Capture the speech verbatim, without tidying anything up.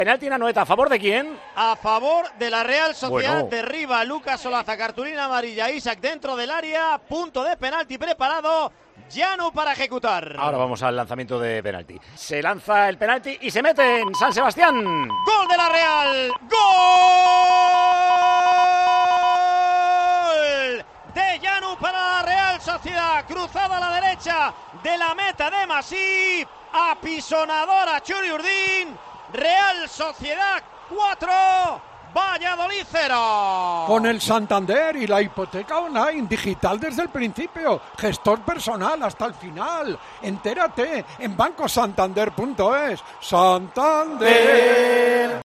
Penalti en Anoeta, ¿a favor de quién? A favor de la Real Sociedad. Bueno. Derriba Lucas Olaza, cartulina amarilla. Isaac dentro del área, punto de penalti preparado. Llano para ejecutar. Ahora vamos al lanzamiento de penalti. Se lanza el penalti y se mete en San Sebastián. Gol de la Real. Gol de Llano para la Real Sociedad. Cruzada a la derecha de la meta de Masip. Apisonadora Churi Urdín. Real Sociedad cuatro. Valladolid cero. Con el Santander y la hipoteca online, digital desde el principio, gestor personal hasta el final. Entérate en banco santander punto es. Santander.